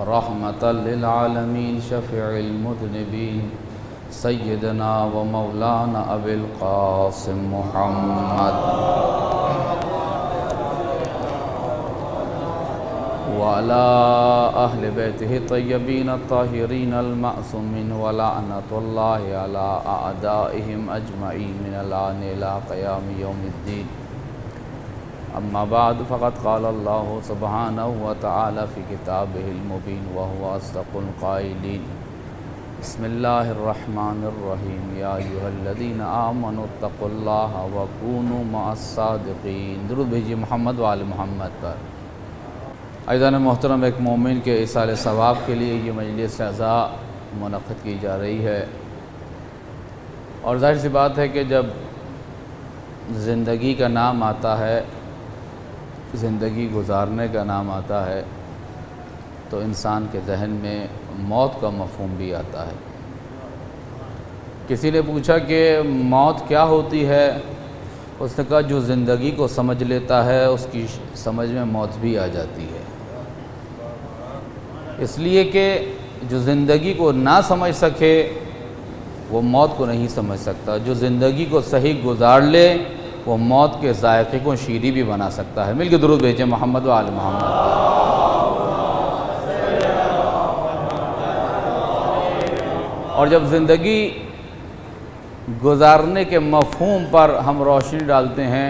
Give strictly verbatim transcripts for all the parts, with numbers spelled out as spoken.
रहमतल लिल आलमीन शफ़ीउल मुज़निबीन सय्यदना व मौलाना अबुल क़ासिम मुहम्मद व अला अहलि बैतिहि तय्यबीन अत्ताहिरीन अल-मअसूमीन व लअनतुल्लाहि अला अअदाइहिम अजमईन मिनल आन इला क़याम यौमिद्दीन। अम्मा बाद फ़क़द क़ाल अल्लाहु सुब्हानहु व तआला फ़ी किताबिहिल मुबीन व हुवा अस्दक़ुल क़ाइलीन। बिस्मिल्लाहिर रहमानिर रहीम। या अय्युहल्लज़ीना आमनुत्तक़ुल्लाहा व कूनू मअस सादिक़ीन। दुरूद भेजिए मोहम्मद व आले मोहम्मद पर। अज़ीज़ान मोहतरम, एक मोमिन के इसाले सवाब के लिए ये मजलिस अज़ा मुनक़्क़िद की जा रही है और ज़ाहिर सी बात है कि जब ज़िंदगी का नाम आता है, ज़िंदगी गुजारने का नाम आता है, तो इंसान के जहन में मौत का मफ़हूम भी आता है। किसी ने पूछा कि मौत क्या होती है, उसने कहा जो ज़िंदगी को समझ लेता है उसकी समझ में मौत भी आ जाती है। इसलिए कि जो ज़िंदगी को ना समझ सके वो मौत को नहीं समझ सकता। जो ज़िंदगी को सही गुजार ले वो मौत के ज़ायक़े को शीरी भी बना सकता है। मिल के दुरूद भेजें मोहम्मद व आले मोहम्मद। और जब ज़िंदगी गुजारने के मफ़हूम पर हम रोशनी डालते हैं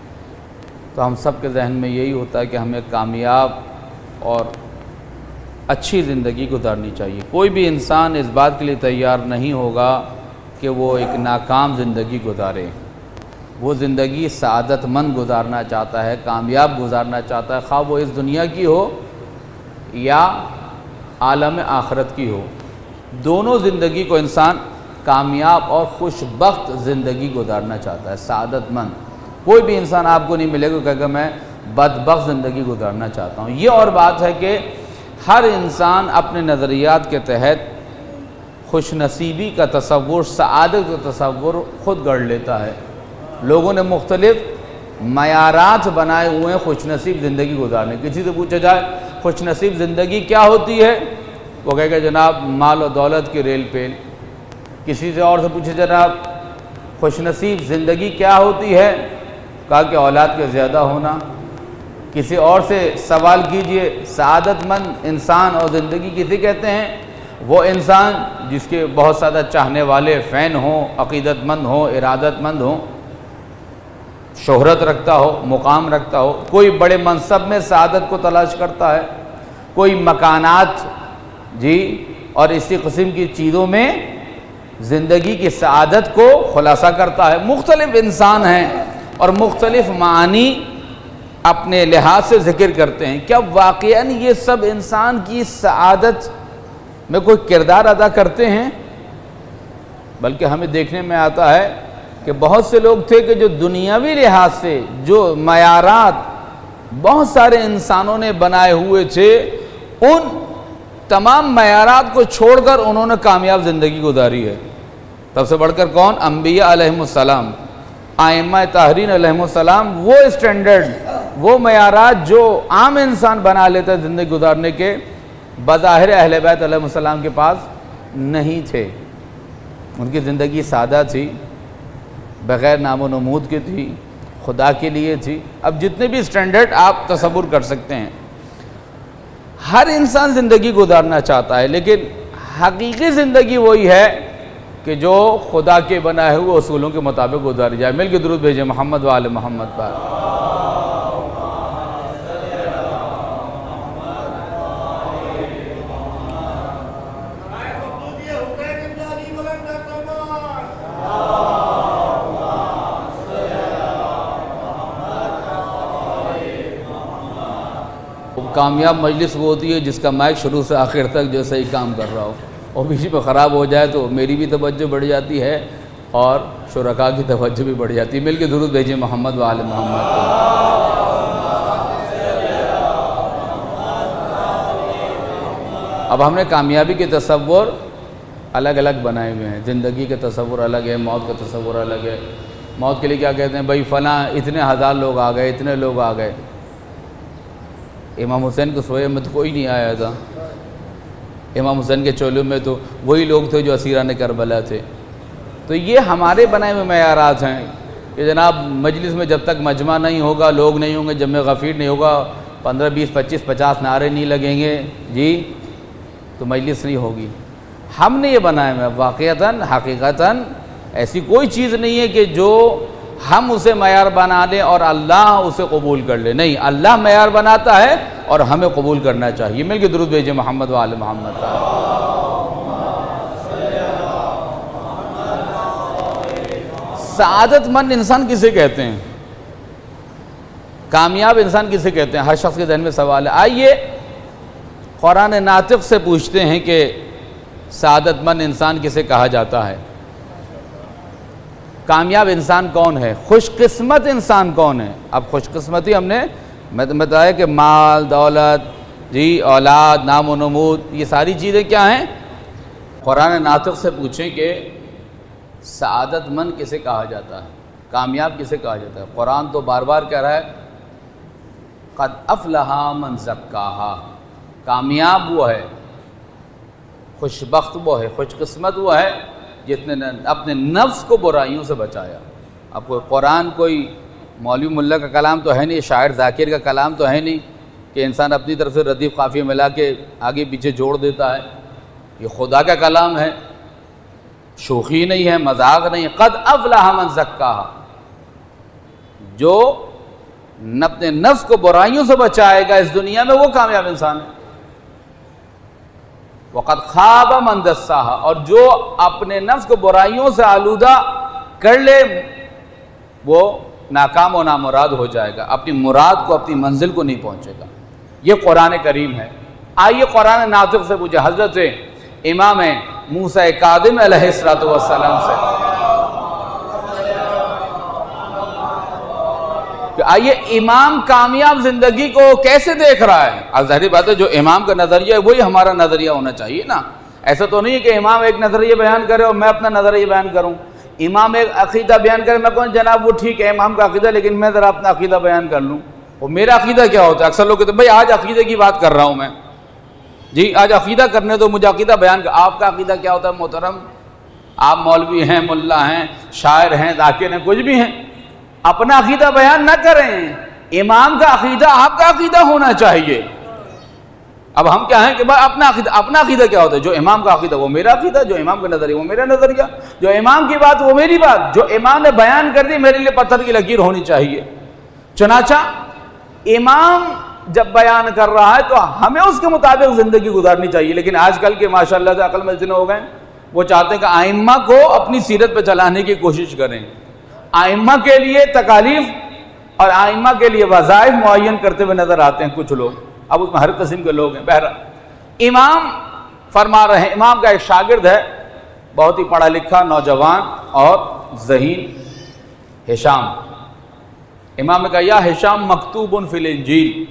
तो हम सब के जहन में यही होता है कि हमें कामयाब और अच्छी ज़िंदगी गुजारनी चाहिए। कोई भी इंसान इस बात के लिए तैयार नहीं होगा कि वो एक नाकाम ज़िंदगी गुजारे। वो ज़िंदगी सआदतमंद गुजारना चाहता है, कामयाब गुजारना चाहता है, ख़्वाह वो इस दुनिया की हो या आलम आखिरत की हो। दोनों ज़िंदगी को इंसान कामयाब और खुशबख्त ज़िंदगी गुजारना चाहता है, सआदतमंद। कोई भी इंसान आपको नहीं मिलेगा कहेगा मैं बदबख्त ज़िंदगी गुजारना चाहता हूँ। ये और बात है कि हर इंसान अपने नज़रियात के तहत खुशनसीबी का तसव्वुर, सआदत का तसव्वुर ख़ुद गढ़ लेता है। लोगों ने मुख्तलिफ़ मयारात बनाए हुए हैं खुशनसीब ज़िंदगी गुजारने। किसी से पूछा जाए खुशनसीब ज़िंदगी क्या होती है, वो कहेगा जनाब माल और दौलत की रेल पेल। किसी से और से पूछे जनाब खुशनसीब ज़िंदगी क्या होती है, कहा कि औलाद के ज़्यादा होना। किसी और से सवाल कीजिए सआदतमंद इंसान और ज़िंदगी किसे कहते हैं, वो इंसान जिसके बहुत ज़्यादा चाहने वाले फ़ैन हों, अक़ीदतमंद हों, इरादतमंद हों, शोहरत रखता हो, मुकाम रखता हो। कोई बड़े मनसब में सआदत को तलाश करता है, कोई मकानात जी और इसी किस्म की चीज़ों में ज़िंदगी की सआदत को खुलासा करता है। मुख्तलिफ़ इंसान हैं और मुख्तलिफ़ मानी अपने लिहाज से ज़िक्र करते हैं। क्या वाक़ईन ये सब इंसान की सआदत में कोई किरदार अदा करते हैं? बल्कि हमें देखने में आता है कि बहुत से लोग थे कि जो दुनियावी लिहाज से जो मयारात बहुत सारे इंसानों ने बनाए हुए थे, उन तमाम मयारात को छोड़कर उन्होंने कामयाब ज़िंदगी गुजारी है। सबसे बढ़कर कौन? अंबिया अलैहिमुस्सलाम, आइम्मा ताहरीन अलैहिमुस्सलाम। वो स्टैंडर्ड, वो मयारात जो आम इंसान बना लेता है ज़िंदगी गुजारने के, बज़ाहिर अहले बैत अलैहिमुस्सलाम के पास नहीं थे। उनकी ज़िंदगी सादा थी, बग़ैर नामो नमूद की थी, खुदा के लिए थी। अब जितने भी स्टैंडर्ड आप तसव्वुर कर सकते हैं, हर इंसान ज़िंदगी गुजारना चाहता है, लेकिन हकीकी ज़िंदगी वही है कि जो खुदा के बनाए हुए उसूलों के मुताबिक गुजारी जाए। मिल के दुरूद भेजें मोहम्मद व आले मोहम्मद पर। कामयाब मजलिस वो होती है जिसका माइक शुरू से आखिर तक जो सही काम कर रहा हो, और बीच में ख़राब हो जाए तो मेरी भी तवज्जो बढ़ जाती है और शुरका की तवज्जो भी बढ़ जाती है। मिल के दुरूद भेजिए मोहम्मद व आले मोहम्मद। अब हमने कामयाबी के तसव्वुर अलग अलग बनाए हुए हैं। ज़िंदगी के तसव्वुर अलग है, मौत का तसव्वुर अलग है। मौत के लिए क्या कहते हैं, भाई फ़लाँ इतने हज़ार लोग आ गए, इतने लोग आ गए। इमाम हुसैन को सोए में तो कोई नहीं आया था, इमाम हुसैन के चोलों में तो वही लोग थे जो असीरान करबला थे। तो ये हमारे बनाए हुए मयारात हैं कि जनाब मजलिस में जब तक मजमा नहीं होगा, लोग नहीं होंगे, जम्मे गफ़ीर नहीं होगा, पंद्रह बीस पच्चीस पचास नारे नहीं लगेंगे जी, तो मजलिस नहीं होगी। हमने ये बनाए हुए वाक़ियतन हकीकतन ऐसी कोई चीज़ नहीं है कि जो हम उसे मयार बना लें और अल्लाह उसे कबूल कर ले। नहीं, अल्लाह मयार बनाता है और हमें कबूल करना चाहिए। मिल के दुरूद भेजे मोहम्मद वाले मोहम्मद। सआदतमंद इंसान किसे कहते हैं, कामयाब इंसान किसे कहते हैं, हर शख्स के ज़हन में सवाल है। आइए कुरान नातिक़ से पूछते हैं कि सआदतमंद इंसान किसे कहा जाता है, कामयाब इंसान कौन है, खुशकिस्मत इंसान कौन है। अब खुशकिस्मती हमने बताया कि माल दौलत जी, औलाद, नाम व नमूद, ये सारी चीज़ें क्या हैं, कुरान नातिक़ से पूछें कि सआदतमंद किसे कहा जाता है, कामयाब किसे कहा जाता है। कुरान तो बार बार कह रहा है क़द अफ़लहा मन ज़क्काहा, कामयाब वो है, खुशबख्त वो है, खुशकिस्मत वो है जिसने अपने नफ्स को बुराइयों से बचाया। अब कोई कुरान कोई मौलवी मुल्ला का कलाम तो है नहीं, शायर ज़ाकिर का कलाम तो है नहीं कि इंसान अपनी तरफ से रदीफ़ काफ़िया मिला के आगे पीछे जोड़ देता है। ये खुदा का कलाम है, शोखी नहीं है, मजाक नहीं है। क़द अफ़लहा मन ज़क्काहा, जो अपने नफ्स को बुराइयों से बचाएगा इस दुनिया में, वो कामयाब इंसान है। वक़द ख़ाब मन दस्साहा, और जो अपने नफ्स को बुराइयों से आलूदा कर ले वो नाकाम और नामुराद हो जाएगा, अपनी मुराद को, अपनी मंजिल को नहीं पहुंचेगा। ये कुरान करीम है। आइए कुरान नातिक़ से पूछे, हज़रत इमाम मूसा कादिम अलैहिस्सलातु वस्सलाम से कि आइए इमाम कामयाब ज़िंदगी को कैसे देख रहा है। अब ज़ाहिर बात है जो इमाम का नज़रिया है वही हमारा नज़रिया होना चाहिए ना। ऐसा तो नहीं है कि इमाम एक नज़रिया बयान करे और मैं अपना नज़रिया बयान करूं। इमाम एक अकीदा बयान करे, मैं कहूँ जनाब वो ठीक है इमाम का अकीदा, लेकिन मैं ज़रा अपना अकीदा बयान कर लूँ। और मेरा अकीदा क्या होता है, अक्सर लोग कहते हैं भाई आज अकीदे की बात कर रहा हूँ मैं, जी आज अकीदा करने दो, मुझे अकीदा बयान कर। आपका अकीदा क्या होता है मोहतरम, आप मौलवी हैं, मुल्ला हैं, शायर हैं, ज़ाकिर हैं, कुछ भी हैं, अपना अकीदा बयान ना करें। इमाम का अकीदा आपका अकीदा होना चाहिए। अब हम क्या हैं कि भाई अपना अकीदा, अपना अकीदा क्या होता है, जो इमाम का अकीदा वो मेरा अकीदा, जो इमाम का नजरिया वो मेरा नजरिया, जो इमाम की बात वो मेरी बात, जो इमाम ने बयान कर दी मेरे लिए पत्थर की लकीर होनी चाहिए। चुनाचा इमाम जब बयान कर रहा है तो हमें उसके मुताबिक जिंदगी गुजारनी चाहिए। लेकिन आजकल के माशाअल्लाह से अकलमंद इतने हो गए, वो चाहते हैं कि आइम्मा को अपनी सीरत पर चलाने की कोशिश करें, आइम्मा के लिए तकालीफ और आइम्मा के लिए वज़ाइफ मुअय्यन करते हुए नजर आते हैं कुछ लोग। अब उसमें हर किस्म के लोग हैं। बहरहाल इमाम फरमा रहे हैं, इमाम का एक शागिर्द है, बहुत ही पढ़ा लिखा नौजवान और ज़हीन, हिशाम। इमाम ने कहा या हिशाम मकतूबुन फिल इंजील,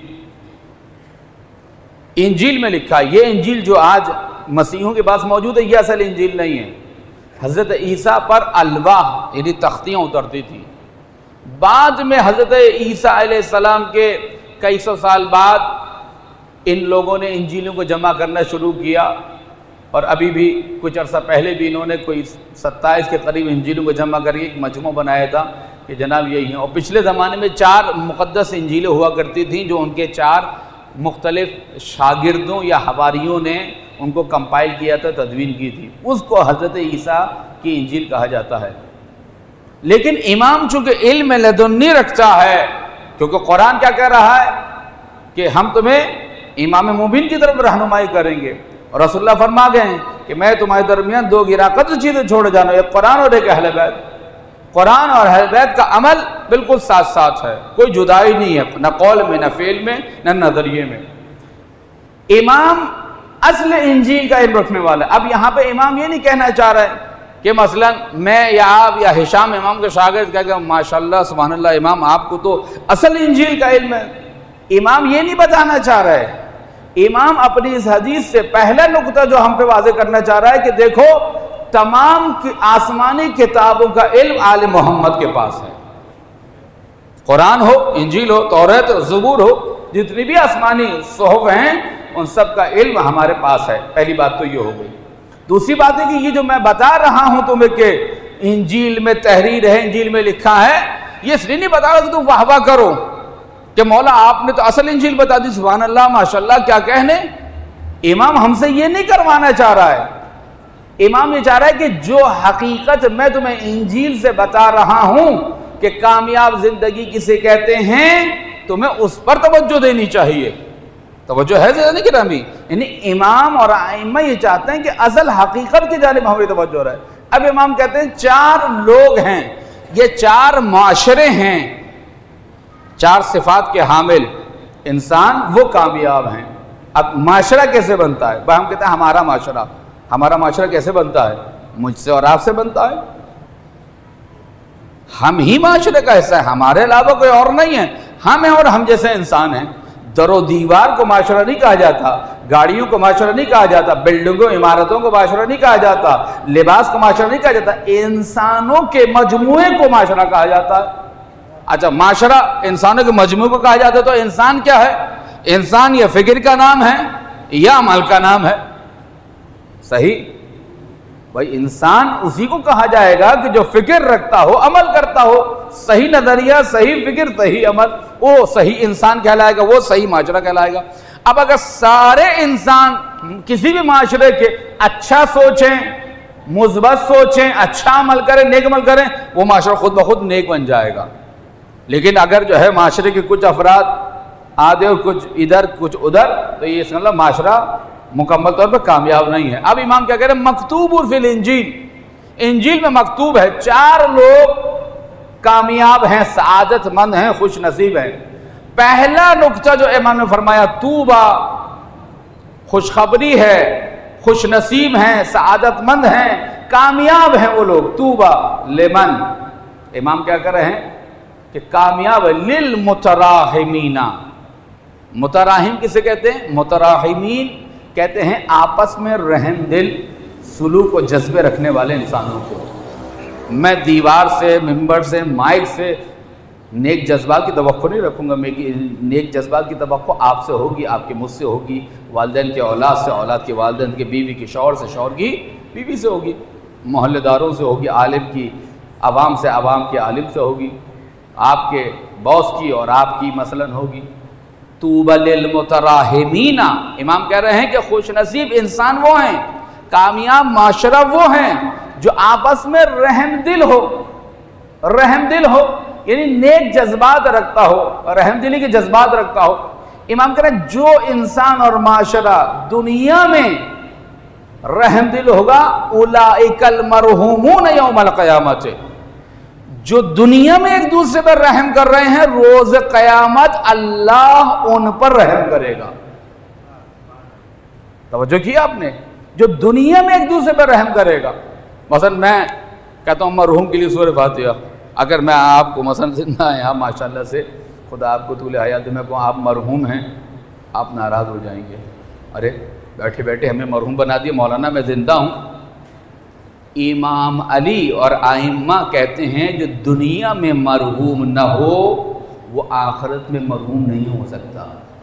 इंजील में लिखा, ये इंजील जो आज मसीहों के पास मौजूद है ये असल इंजील नहीं है। हज़रत ईसा पर अलवाह यानी तख्तियाँ उतरती थी। बाद में हज़रत ईसा अलैहिस्सलाम के कई सौ साल बाद इन लोगों ने इंजीलों को जमा करना शुरू किया, और अभी भी कुछ अर्सा पहले भी इन्होंने कोई सत्ताईस के करीब इंजीलों को जमा करके एक मजमू बनाया था कि जनाब यही है। और पिछले ज़माने में चार मुक़द्दस इंजीलें हुआ करती थीं जो उनके चार मुख्तलिफ शागिर्दों या हवारियों ने उनको कंपाइल किया था, तदवीन की थी, उसको हज़रत ईसा की इंजील कहा जाता है। लेकिन इमाम चूँकि इल्म लदुन्नी रखता है, क्योंकि कुरान क्या कह रहा है कि हम तुम्हें इमाम मुबीन की तरफ रहनुमाई करेंगे, और रसूलुल्लाह फरमा गए हैं कि मैं तुम्हारे दरमियान दो गिराकत चीज़ें छोड़ जाना, एक कुरान और एक अहले बैत। कुरान और अहले बैत का अमल बिल्कुल साथ साथ है, कोई जुदाई नहीं है, न कौल में, न फेल में, न नजरिए में। इमाम असल इंजील का इल्म रखने वाला है। अब यहाँ पे इमाम ये नहीं कहना चाह रहा है कि मसलन मैं या आप या हिशाम इमाम के शागिर्द कह के माशाल्लाह सुभानअल्लाह इमाम आपको तो असल इंजील का इल्म है। इमाम ये नहीं बताना चाह रहा है। इमाम अपनी इस हदीस से पहला नुकता जो हम पे वाज़े करना चाह रहा है कि देखो तमाम की आसमानी किताबों का इल्म आले मोहम्मद के पास है। कुरान हो, इंजील हो, तौरात, ज़बूर हो, जितनी भी आसमानी सुहफ़ हैं उन सब का इल्म हमारे पास है। पहली बात तो ये हो गई। दूसरी बात है कि ये जो मैं बता रहा हूं तुम्हें कि इंजील में तहरीर है, इंजील में लिखा है, ये इसलिए नहीं बता रहा कि तुम वाह वाह करो कि मौला आपने तो असल इंजील बता दी, सुभान अल्लाह माशाल्लाह क्या कहने। इमाम हमसे ये नहीं करवाना चाह रहा है। इमाम ये चाह रहा है कि जो हकीकत मैं तुम्हें इंजील से बता रहा हूं कि कामयाब जिंदगी किसे कहते हैं, तुम्हें उस पर तवज्जो देनी चाहिए। तवज्जो है ज़्यादा कि रामी, यानी इमाम और आइम्मा ये चाहते हैं कि असल हकीकत की जानिब हमारी तवज्जो रहे। अब इमाम कहते हैं चार लोग हैं, ये चार माशरे हैं, चार सिफात के हामिल इंसान वो कामयाब हैं। अब माशरा कैसे बनता है? हम कहते हैं हमारा माशरा, हमारा माशरा कैसे बनता है? मुझसे और आपसे बनता है। हम ही माशरे का हिस्सा है, हमारे अलावा कोई और नहीं है। हम हैं और हम जैसे इंसान हैं। दरो दीवार को माशरा नहीं कहा जाता, गाड़ियों को माशरा नहीं कहा जाता, बिल्डिंगों इमारतों को माशरा नहीं कहा जाता, लिबास को माशरा नहीं कहा जाता, इंसानों के मजमुए को माशरा कहा जाता है। अच्छा, माशरा इंसानों के मजमुए को कहा जाता है, तो इंसान क्या है? इंसान या फिक्र का नाम है या अमल का नाम है? सही भाई, इंसान उसी को कहा जाएगा कि जो फिक्र रखता हो, अमल करता हो। सही नजरिया, सही फिक्र, सही अमल, वो सही इंसान कहलाएगा, वो सही माशरा कहलाएगा। अब अगर सारे इंसान किसी भी माशरे के अच्छा सोचें, मुस्बत सोचें, अच्छा अमल करें, नेक अमल करें, वो माशरा खुद ब खुद नेक बन जाएगा। लेकिन अगर जो है माशरे के कुछ अफराद आधे और कुछ इधर कुछ उधर, तो ये मतलब माशरा मुकम्मल तौर पर कामयाब नहीं है। अब इमाम क्या कह रहे हैं? मकतूब फिल इंजील, इंजील में मकतूब है चार लोग कामयाब हैं, सआदतमंद हैं, खुश नसीब हैं। पहला नुक्ता जो इमाम ने फरमाया, तूबा, खुशखबरी है, खुश नसीब हैं, सआदतमंद हैं, कामयाब हैं वो लोग। तूबा लेमन, इमाम क्या कर रहे हैं कि कामयाब लिल मुतराहिमीना। मुतराहिम किसे कहते हैं? मुतराहिमीन कहते हैं आपस में रहम दिल, सुलूक और जज्बे रखने वाले इंसानों को। मैं दीवार से, मिंबर से, माइक से नेक जज्बात की तवक्को नहीं रखूँगा। मेरी नेक जज्बात की तवक्को आपसे होगी, आपके मुझसे होगी, वालिदैन के औलाद से, औलाद के वालिदैन के, बीवी के शौहर से, शौहर की बीवी से होगी, मोहल्लेदारों से होगी, आलिम की आवाम से, आवाम के आलिम से होगी, आपके बॉस की और आपकी मसलन होगी। तूबा लिल मुतराहिमीना, इमाम कह रहे हैं कि खुश नसीब इंसान वो हैं, कामयाब माशरा वो हैं जो आपस में रहम दिल हो, रहम दिल हो यानी नेक जज्बात रखता हो, रहम दिली के जज्बात रखता हो। इमाम कह रहे हैं जो इंसान और माशरा दुनिया में रहम दिल होगा, उलाइकल मरहूमून यौमल क़यामत, जो दुनिया में एक दूसरे पर रहम कर रहे हैं, रोज कयामत अल्लाह उन पर रहम करेगा। तवज्जो किया आपने? जो दुनिया में एक दूसरे पर रहम करेगा। मसलन मैं कहता हूँ मरहूम के लिए सूरह फातिहा, अगर मैं आपको मसलन जिंदा है, आप माशाल्लाह से खुदा आपको तूले हयात में को आप मरहूम हैं, आप नाराज़ हो जाएंगे, अरे बैठे बैठे हमें मरहूम बना दिया, मौलाना मैं जिंदा हूँ। इमाम अली और आइम्मा कहते हैं जो दुनिया में मरहूम न हो वो आखिरत में मरहूम नहीं हो सकता।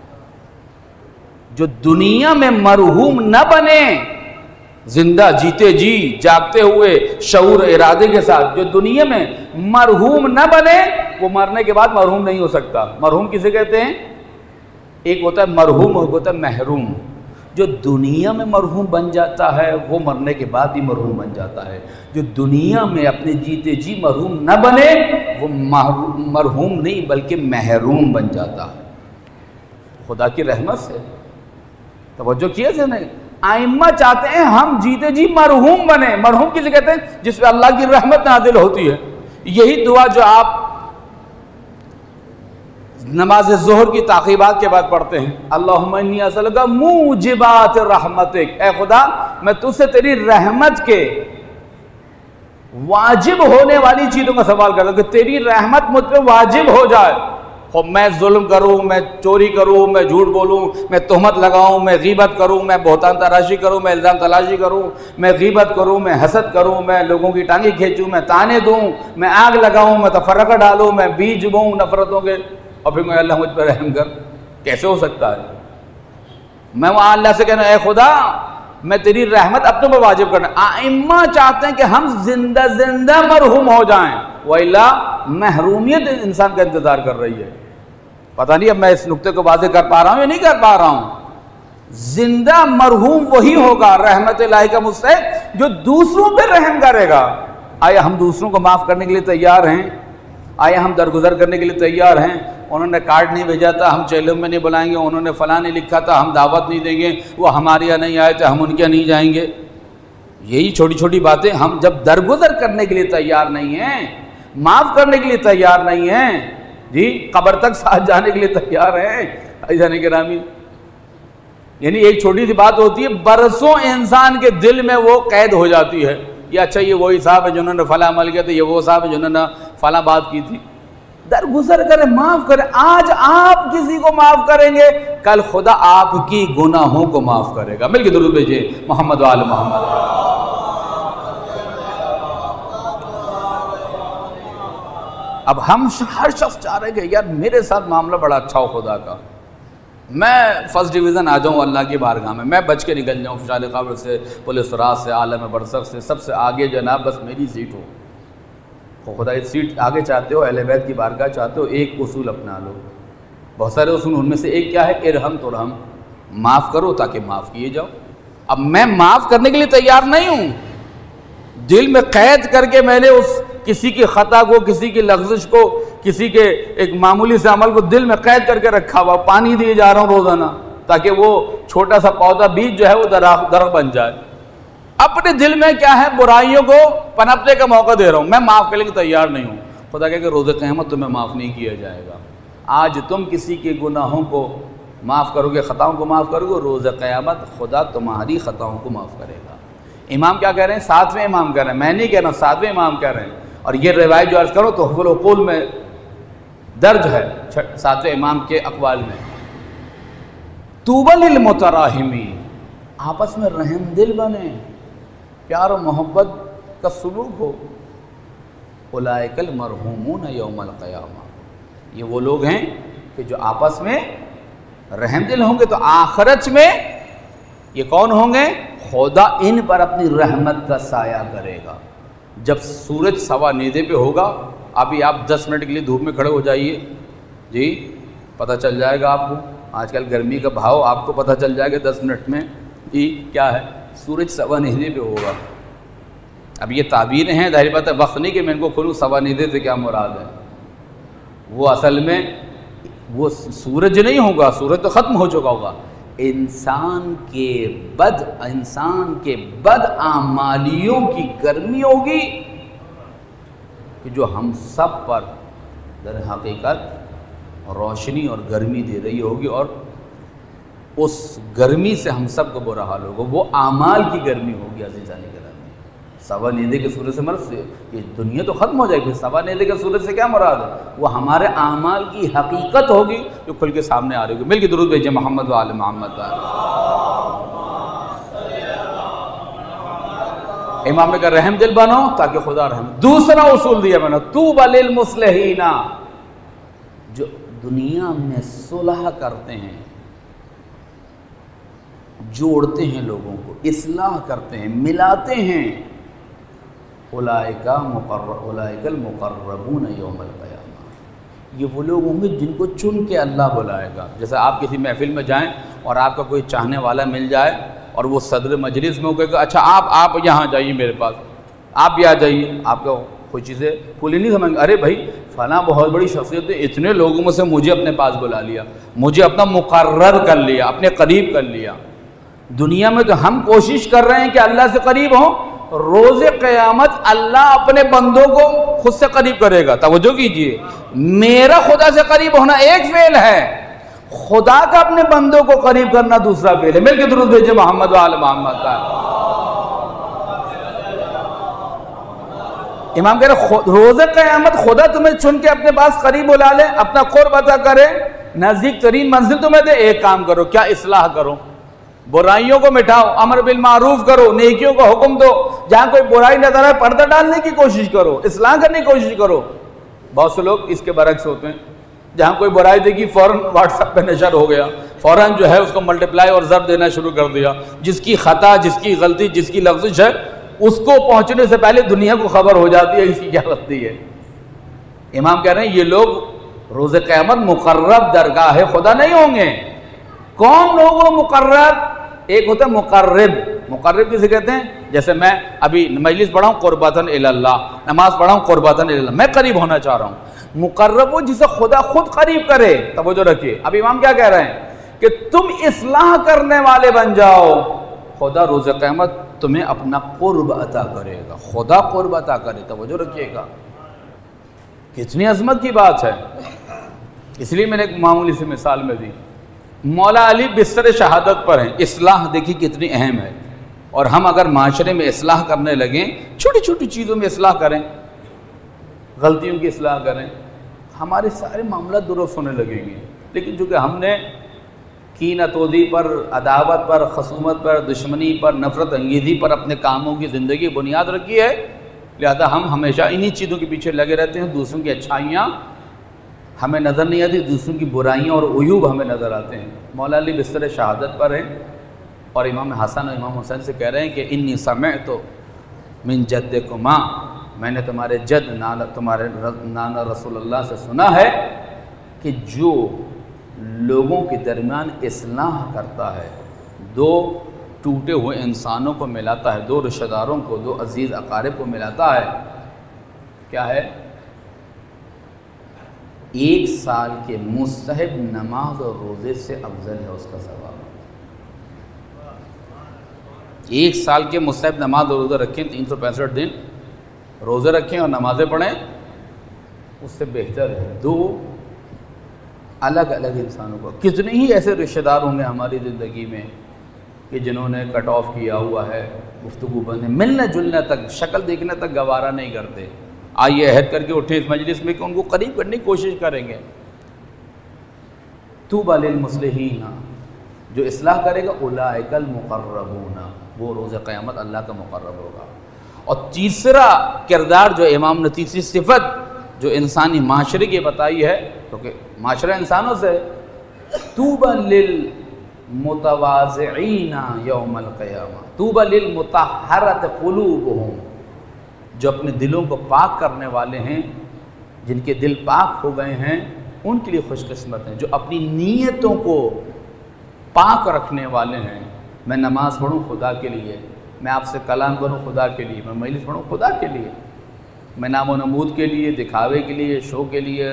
जो दुनिया में मरहूम न बने, जिंदा जीते जी जागते हुए शऊर इरादे के साथ, जो दुनिया में मरहूम न बने वो मरने के बाद मरहूम नहीं हो सकता। मरहूम किसे कहते हैं? एक होता है मरहूम, एक होता है महरूम। जो दुनिया में मरहूम बन जाता है वो मरने के बाद भी मरहूम बन जाता है। जो दुनिया में अपने जीते जी मरहूम न बने वो मरहूम नहीं बल्कि महरूम बन जाता है खुदा की रहमत से। तवज्जो किया से नहीं? आइम्मा चाहते हैं हम जीते जी मरहूम बने। मरहूम किसे कहते हैं? जिसमें अल्लाह की रहमत नाज़िल होती है। यही दुआ जो आप नमाज ज़ोहर की ताक़ीबात के बाद पढ़ते हैं, अल्लाहुम्मा इन्नी असअलुका मूजिबात रहमतिक, ए खुदा मैं तुझसे तेरी रहमत के वाजिब होने वाली चीज़ों का सवाल करता हूँ कि तेरी रहमत मुझ पर वाजिब हो जाए। हो मैं जुल्म करूँ, मैं चोरी करूँ, मैं झूठ बोलूँ, मैं तोहमत लगाऊँ, मैं गीबत करूँ, मैं बहतान तराशी करूँ, मैं इल्ज़ाम तलाशी करूँ, मैं गीबत करूँ, मैं हसद करूँ, मैं लोगों की टांगी खींचूँ, मैं ताने दूँ, मैं आग लगाऊँ, मैं तफर्रक़ा डालूँ, मैं बीज बोऊँ नफरतों के, और फिर मैं अल्लाह मुझ पर रहम कर। कैसे हो सकता है? मैं वहाँ अल्लाह से कहना, ए खुदा मैं तेरी रहमत अपनों पर वाजिब करना। आइम्मा चाहते हैं कि हम जिंदा जिंदा मरहूम हो जाएं, वैला महरूमियत इंसान का इंतजार कर रही है। पता नहीं अब मैं इस नुक्ते को वाज़ेह कर पा रहा हूं या नहीं कर पा रहा हूं। जिंदा मरहूम वही होगा रहमत इलाही का मुस्तहिक जो दूसरों पे रहम करेगा। आया हम दूसरों को माफ करने के लिए तैयार हैं? आया हम दरगुजर करने के लिए तैयार हैं? उन्होंने कार्ड नहीं भेजा था, हम चैलों में नहीं बुलाएंगे। उन्होंने फलां नहीं लिखा था, हम दावत नहीं देंगे। वो हमारे यहाँ नहीं आए थे, हम उनके यहाँ नहीं जाएंगे। यही छोटी छोटी बातें। हम जब दरगुजर करने के लिए तैयार नहीं हैं, माफ करने के लिए तैयार नहीं हैं जी, कब्र तक साथ जाने के लिए तैयार हैं जाने के रामी। यानी एक छोटी सी बात होती है, बरसों इंसान के दिल में वो कैद हो जाती है। ये अच्छा ये वही साहब है जिन्होंने फला अमल किया था, ये वो साहब है जिन्होंने फला बात की थी। दरगुजर करें, माफ करें। आज आप किसी को माफ करेंगे, कल खुदा आपकी गुनाहों को माफ करेगा। मिलके दुरूद भेजिए मोहम्मद वाल मोहम्मद। अब हम हर शख्स चाह रहे हैं कि यार मेरे साथ मामला बड़ा अच्छा हो खुदा का, मैं फर्स्ट डिवीज़न आ जाऊँ अल्लाह की बारगाह में, मैं बच के निकल जाऊँ फिशाल क़ब्र से, पुलिस राज से, आलम बरसक से, सबसे आगे जनाब बस मेरी सीट हो। तो खुदा इस सीट आगे चाहते हो, अहले बैत की बारगाह चाहते हो, एक उसूल अपना लो। बहुत सारे उसूल, उनमें से एक क्या है, इरहम तो रहम, माफ़ करो ताकि माफ़ किए जाओ। अब मैं माफ़ करने के लिए तैयार नहीं हूँ, दिल में कैद करके मैंने उस किसी की खता को, किसी की लफ्ज़िश को, किसी के एक मामूली से अमल को दिल में कैद करके रखा हुआ, पानी दिए जा रहा हूँ रोज़ाना ताकि वो छोटा सा पौधा बीज जो है वो दरख्त दरख्त बन जाए। अपने दिल में क्या है, बुराइयों को पनपने का मौका दे रहा हूँ, मैं माफ़ करने के तैयार नहीं हूँ। खुदा कहे कि रोज़े क़यामत तुम्हें माफ़ नहीं किया जाएगा। आज तुम किसी के गुनाहों को माफ़ करोगे, ख़ताओं को माफ़ करोगे, रोज़े क़यामत खुदा तुम्हारी ख़ताओं को माफ़ करेगा। इमाम क्या कह रहे हैं? सातवें इमाम कह रहे हैं, मैं नहीं कह रहा, सातवें इमाम कह रहे हैं। और ये रिवायत जो अर्ज़ करो तो हुफ़ुल उक़ूल में दर्ज है सातवें इमाम के अक़वाल में, तूबा लिल मुतराहिमीन, आपस में रहम दिल बने, प्यार और मोहब्बत का सुलूक हो। उलाइकल मरहूमून यौमल क़यामा, ये वो लोग हैं कि जो आपस में रहम दिल होंगे तो आखिरत में ये कौन होंगे? खुदा इन पर अपनी रहमत का साया करेगा। जब सूरज सवा नीदे पे होगा, अभी आप दस मिनट के लिए धूप में खड़े हो जाइए जी, पता चल जाएगा आपको। आजकल गर्मी का भाव आपको पता चल जाएगा दस मिनट में जी क्या है, सूरज सवा नीदे पे होगा। अब ये ताबीर हैं, जाहिर बात है वक्त नहीं कि मैं इनको खोलूँ सवा नीदे से क्या मुराद है। वो असल में वो सूरज नहीं होगा, सूरज तो ख़त्म हो चुका होगा। इंसान के बद इंसान के बद आमालियों की गर्मी होगी कि जो हम सब पर दर हकीकत रोशनी और गर्मी दे रही होगी, और उस गर्मी से हम सब को बुरा हाल होगा। वो आमाल की गर्मी होगी। अज़ीज़ान गिरामी, सवा नीदे के सूरज से मर से ये दुनिया तो ख़त्म हो जाएगी। सवा नीदे के सूरज से क्या मुराद है? वो हमारे आमाल की हकीकत होगी जो खुल के सामने आ रही होगी। मिल के दुरूद भेजिए मोहम्मद वाले मोहम्मद। इमाम ने कहा रहम दिल बनो ताकि खुदा रहम। दूसरा उसूल दिया मैंने, तूबा लिल मुस्लिहीना, जो दुनिया में सुलह करते हैं, जोड़ते हैं लोगों को, इस्लाह करते हैं, मिलाते हैं। उलाइका मुक़र्रब उलाइकल मुक़र्रबून यौमल क़यामा, ये वो लोग होंगे जिनको चुन के अल्लाह बुलाएगा। जैसे आप किसी महफिल में जाएं और आपका कोई चाहने वाला मिल जाए और वो सदर मजलिस में होकर अच्छा आप आप यहाँ जाइए मेरे पास, आप भी आ जाइए, आपको कोई चीज़ें फूली नहीं समझ, अरे भाई फला बहुत बड़ी शख्सियत है, इतने लोगों में से मुझे अपने पास बुला लिया, मुझे अपना मुकर्रर कर लिया, अपने करीब कर लिया। दुनिया में तो हम कोशिश कर रहे हैं कि अल्लाह से करीब हों, रोज़े क़यामत अल्लाह अपने बंदों को खुद से करीब करेगा। तवज्जो कीजिए, मेरा खुदा से करीब होना एक फेल है, खुदा का अपने बंदों को करीब करना दूसरा फेल है। मिलके दुरूद भेजिए मोहम्मद वाले मोहम्मद का। इमाम कह रहे रोज़े क़यामत खुदा तुम्हें चुन के अपने पास करीब बुला ले, अपना क़ुर्ब अता करे, नज़दीक तरीन मंजिल तुम्हें दे। एक काम करो, क्या इस्लाह करो, बुराइयों को मिटाओ, अमर बिल मारूफ करो, नेकियों का हुक्म दो, जहां कोई बुराई नजर आए पर्दा डालने की कोशिश करो, इस्लाह करने की कोशिश करो। बहुत से लोग इसके बरक्स होते हैं, जहां कोई बुराई देखी फौरन व्हाट्सएप पे नशर हो गया, फ़ौरन जो है उसको मल्टीप्लाई और ज़र्ब देना शुरू कर दिया। जिसकी ख़ता, जिसकी गलती, जिसकी लफ्ज़िश है, उसको पहुँचने से पहले दुनिया को खबर हो जाती है इसकी क्या गलती है। इमाम कह रहे हैं ये लोग रोज़े क़यामत मुक़र्रब दरगाह खुदा नहीं होंगे। कौन लोग वो मुक़र्रब? एक होता है मुक़र्रब। मुक़र्रब किसे कहते हैं? जैसे मैं अभी मजलिस पढ़ा हूँ क़ुरबतन इलल्लाह, नमाज पढ़ा हूँ क़ुरबतन इलल्लाह, मैं करीब होना चाह रहा हूँ। मुक़र्रब वो जिसे खुदा खुद करीब करे। तवज्जो रखिए, अब इमाम क्या कह रहे हैं कि तुम इस्लाह करने वाले बन जाओ, खुदा रोज़े क़यामत तुम्हें अपना क़ुर्ब अता करेगा। खुदा क़ुर्ब अता करे, तवज्जो रखिएगा, कितनी अज़मत की बात है। इसलिए मैंने एक मामूली सी मिसाल में दी। मौला अली बिस्तर शहादत पर हैं। इस्लाह देखिए कितनी अहम है। और हम अगर माशरे में इस्लाह करने लगें, छोटी छोटी चीज़ों में इस्लाह करें, गलतियों की इस्लाह करें, हमारे सारे मामला दुरुस्त होने लगेंगे। लेकिन चूँकि हमने कीनतोदी पर, अदावत पर, खसूमत पर, दुश्मनी पर, नफ़रत अंगेज़ी पर अपने कामों की ज़िंदगी बुनियाद रखी है, लिहाजा हम हमेशा इन्हीं चीज़ों के पीछे लगे रहते हैं। दूसरों की अच्छाइयाँ हमें नज़र नहीं आती, दूसरों की बुराइयाँ और उयूब हमें नज़र आते हैं। मौला अली बिस्तर शहादत पर हैं और इमाम हसन और इमाम हुसैन से कह रहे हैं कि इन्नी समिअतु मिन जद्दिकुमा, मैंने तुम्हारे जद नाना तुम्हारे नाना रसूलुल्लाह से सुना है कि जो लोगों के दरमियान इस्लाह करता है, दो टूटे हुए इंसानों को मिलाता है, दो रिश्तेदारों को, दो अजीज़ अकारिब को मिलाता है, क्या है? एक साल के मुस्तहब नमाज और रोज़े से अफजल है उसका सवाब। एक साल के मुस्तहब नमाज और रोज़े रखें, तीन सौ पैंसठ दिन रोज़े रखें और नमाज़ें पढ़ें, उससे बेहतर है दो अलग अलग इंसानों को। कितने ही ऐसे रिश्तेदार होंगे हमारी ज़िंदगी में कि जिन्होंने कट ऑफ किया हुआ है, गुफ्तगू बंद है, मिलने जुलने तक, शक्ल देखने तक गवारा नहीं करते। आइए अहद करके उठे इस मजलिस में कि उनको करीब करने की कोशिश करेंगे। तूबा लिल मुस्लिहीना, जो इस्लाह करेगा, उलाइकल मुक़र्रबूना, वो रोज़े क़यामत अल्लाह का मुक़र्रब होगा। और तीसरा किरदार जो इमाम ने, तीसरी सिफत जो इंसानी माशरे की बताई है, क्योंकि माशरा इंसानों से, तूबा लिल मुतवाज़िईना यौमल क़यामा, तूबा लिल मुतहहरत क़ुलूबुहुम, जो अपने दिलों को पाक करने वाले हैं, जिनके दिल पाक हो गए हैं, उनके लिए खुशकिस्मत हैं। जो अपनी नीयतों को पाक रखने वाले हैं। मैं नमाज़ पढ़ूँ खुदा के लिए, मैं आपसे कलाम करूँ खुदा के लिए, मैं मजलिस पढ़ूँ खुदा के लिए, मैं नामो नमूद के लिए, दिखावे के लिए, शो के लिए,